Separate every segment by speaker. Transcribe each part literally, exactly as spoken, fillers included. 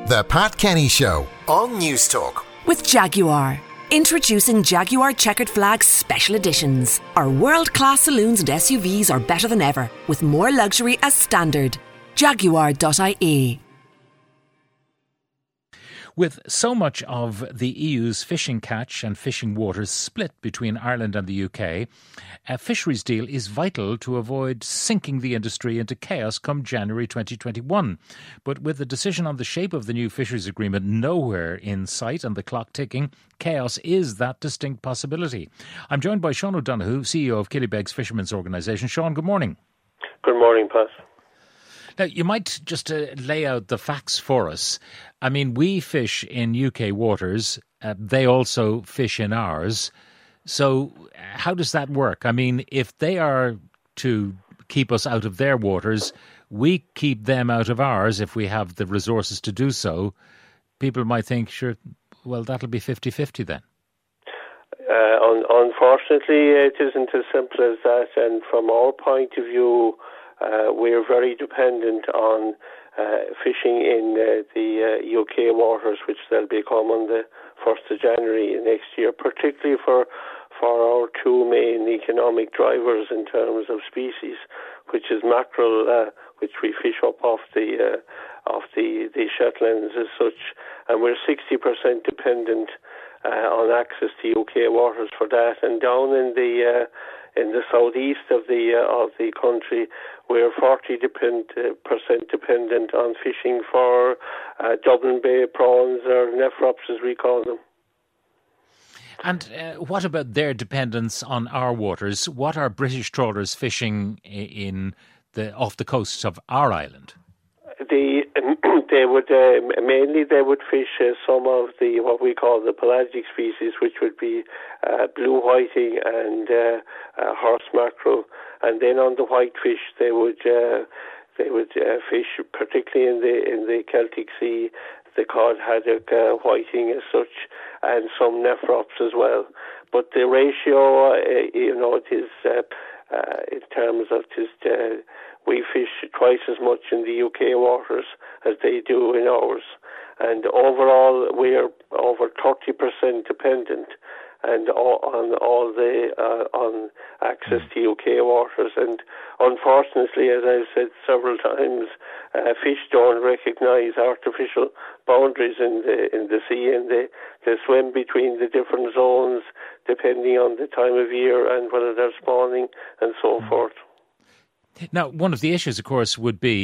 Speaker 1: The Pat Kenny Show on News Talk.
Speaker 2: With Jaguar. Introducing Jaguar Checkered Flag Special Editions. Our world-class saloons and S U Vs are better than ever, with more luxury as standard. Jaguar dot I E.
Speaker 3: With so much of the E U's fishing catch and fishing waters split between Ireland and the U K, a fisheries deal is vital to avoid sinking the industry into chaos come January twenty twenty-one. But with the decision on the shape of the new fisheries agreement nowhere in sight and the clock ticking, chaos is that distinct possibility. I'm joined by Sean O'Donoghue, C E O of Killybegs Fishermen's Organisation. Sean, good morning.
Speaker 4: Good morning, Pat.
Speaker 3: Now, you might just uh, lay out the facts for us. I mean, we fish in U K waters. Uh, they also fish in ours. So how does that work? I mean, if they are to keep us out of their waters, we keep them out of ours if we have the resources to do so. People might think, sure, well, that'll be fifty-fifty then.
Speaker 4: Uh, un- unfortunately, it isn't as simple as that. And from our point of view, Uh, we're very dependent on uh, fishing in uh, the uh, U K waters, which they'll become on the first of January next year, particularly for for our two main economic drivers in terms of species, which is mackerel, uh, which we fish up off the uh, off the, the Shetlands as such, and we're sixty percent dependent uh, on access to U K waters for that, and down in the uh, in the southeast of the uh, of the country, we're forty percent dependent on fishing for uh, Dublin Bay prawns, or nephrops as we call them.
Speaker 3: And uh, what about their dependence on our waters? What are British trawlers fishing in the off the coasts of our island?
Speaker 4: The they would uh, mainly they would fish uh, some of the what we call the pelagic species, which would be uh, blue whiting and uh, uh, horse mackerel, and then on the whitefish they would uh, they would uh, fish particularly in the in the Celtic Sea, the cod haddock uh, whiting as such, and some nephrops as well. But the ratio, uh, you know, it is uh, uh, in terms of just. Uh, We fish twice as much in the U K waters as they do in ours. And overall, we're over thirty percent dependent and all, on all the uh, on access to U K waters. And unfortunately, as I've said several times, uh, fish don't recognise artificial boundaries in the in the sea, and they, they swim between the different zones depending on the time of year and whether they're spawning and so mm. forth.
Speaker 3: Now, one of the issues, of course, would be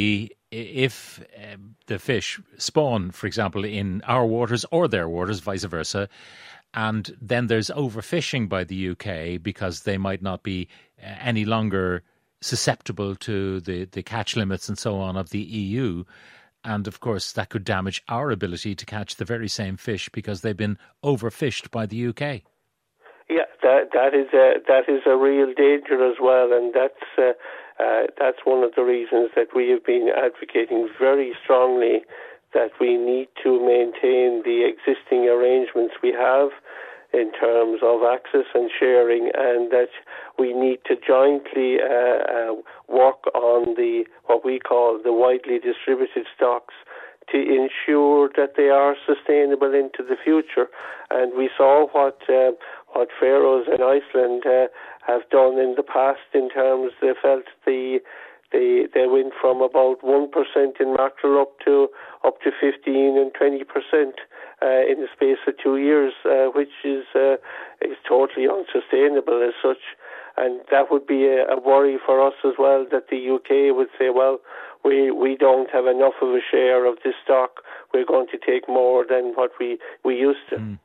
Speaker 3: if um, the fish spawn, for example, in our waters or their waters, vice versa, and then there's overfishing by the U K because they might not be uh, any longer susceptible to the, the catch limits and so on of the E U. And, of course, that could damage our ability to catch the very same fish because they've been overfished by the U K.
Speaker 4: Yeah, that that is a, that is a real danger as well, and that's uh, uh, that's one of the reasons that we have been advocating very strongly that we need to maintain the existing arrangements we have in terms of access and sharing, and that we need to jointly uh, uh, work on the what we call the widely distributed stocks to ensure that they are sustainable into the future. And we saw what uh, what Faroes and Iceland uh, have done in the past in terms they felt the they they went from about one percent in mackerel up to up to fifteen and twenty percent uh, in the space of two years, uh, which is uh, is totally unsustainable as such. And that would be a, a worry for us as well, that the U K would say, well, we, we don't have enough of a share of this stock. We're going to take more than what we, we used to. Mm.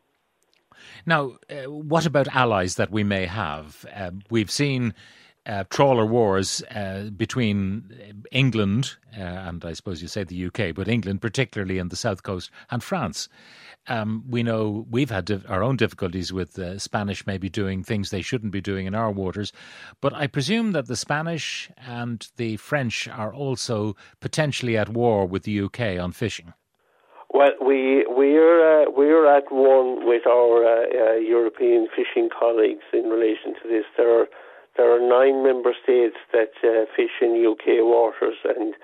Speaker 3: Now, uh, what about allies that we may have? Uh, we've seen uh, trawler wars uh, between England, uh, and I suppose you say the U K, but England particularly in the south coast, and France. Um, we know we've had dif- our own difficulties with uh, Spanish maybe doing things they shouldn't be doing in our waters. But I presume that the Spanish and the French are also potentially at war with the U K on fishing.
Speaker 4: Well, we we're uh, we're at one with our uh, uh, European fishing colleagues in relation to this. There are there are nine member states that uh, fish in U K waters, and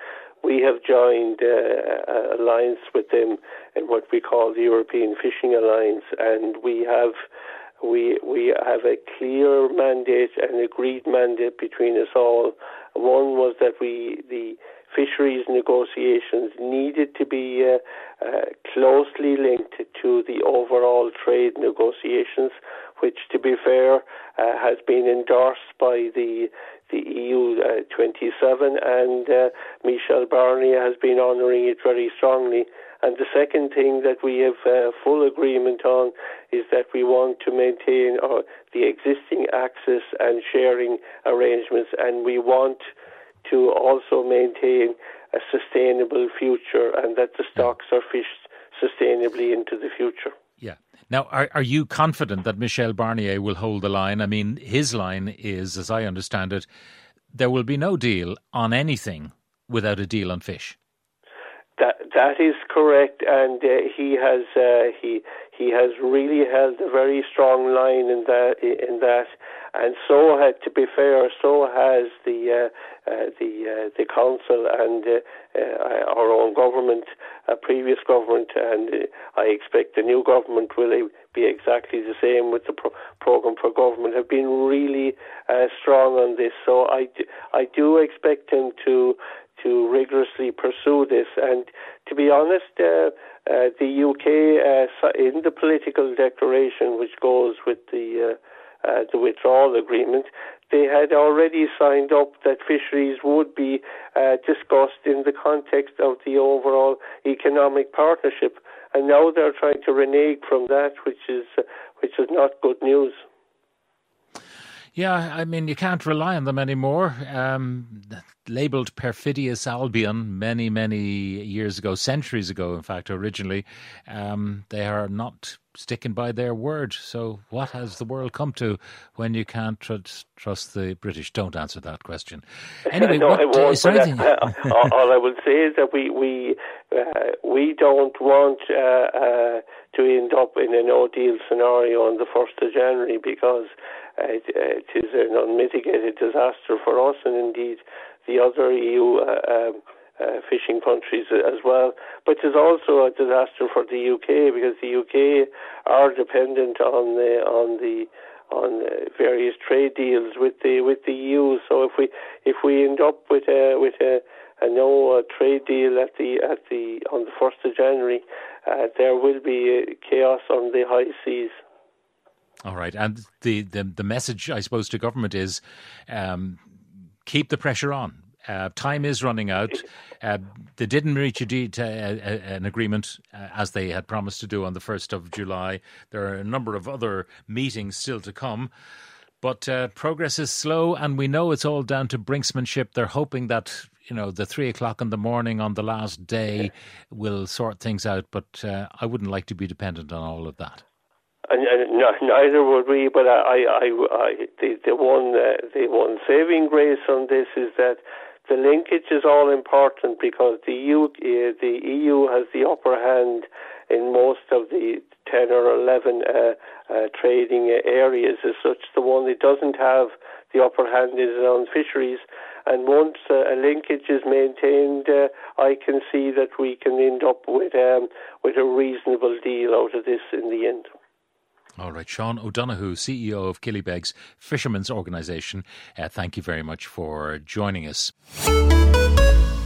Speaker 4: we have joined uh, an alliance with them in what we call the European Fishing Alliance, and we have we we have a clear mandate, an agreed mandate between us all. One was that we the fisheries negotiations needed to be uh, uh, closely linked to the overall trade negotiations, which, to be fair, uh, has been endorsed by the the E U uh, twenty-seven, and uh, Michel Barnier has been honouring it very strongly. And the second thing that we have uh, full agreement on is that we want to maintain uh, the existing access and sharing arrangements, and we want to also maintain a sustainable future, and that the stocks are fished sustainably into the future.
Speaker 3: Yeah. Now, are, are you confident that Michel Barnier will hold the line? I mean, his line is, as I understand it, there will be no deal on anything without a deal on fish.
Speaker 4: That that is correct, and uh, he has uh, he he has really held a very strong line in that in that, and so had, to be fair, so has the uh, uh, the uh, the council and uh, uh, our own government, uh, previous government, and uh, I expect the new government will be exactly the same with the pro- program for government. Have been really uh, strong on this, so I do, I do expect him to. to rigorously pursue this. And to be honest, uh, uh, the U K, uh, in the political declaration which goes with the uh, uh, the withdrawal agreement, they had already signed up that fisheries would be uh, discussed in the context of the overall economic partnership. And now they're trying to renege from that, which is uh, which is not good news.
Speaker 3: Yeah, I mean, you can't rely on them anymore. Um, labelled perfidious Albion many, many years ago, centuries ago, in fact, originally, um, they are not sticking by their word. So what has the world come to when you can't trust, trust the British? Don't answer that question. Anyway,
Speaker 4: no,
Speaker 3: what,
Speaker 4: I won't,
Speaker 3: is there anything...
Speaker 4: uh, all, all I will say is that we we uh, we don't want uh, uh, to end up in a no-deal scenario on the first of January, because uh, it, uh, it is an unmitigated disaster for us, and indeed the other E U uh, um, uh, fishing countries as well. But it's also a disaster for the U K, because the U K are dependent on the on the on uh, various trade deals with the with the E U. So if we if we end up with a with a, a no uh, trade deal at the at the on the first of January, uh, there will be uh, chaos on the high seas.
Speaker 3: All right, and the, the, the message, I suppose, to government is um, keep the pressure on. Uh, time is running out. Uh, they didn't reach a de- uh, an agreement uh, as they had promised to do on the first of July. There are a number of other meetings still to come. But uh, progress is slow, and we know it's all down to brinksmanship. They're hoping that, you know, the three o'clock in the morning on the last day will sort things out. But uh, I wouldn't like to be dependent on all of that.
Speaker 4: And, and no, neither would we. But I, I, I, the, the one, uh, the one saving grace on this is that the linkage is all important, because the E U, uh, the E U has the upper hand in most of the ten or eleven uh, uh, trading areas. As such, the one that doesn't have the upper hand is on fisheries. And once uh, a linkage is maintained, uh, I can see that we can end up with um, with a reasonable deal out of this in the end.
Speaker 3: All right, Sean O'Donoghue, C E O of Killybegs Fishermen's Organisation, uh, thank you very much for joining us.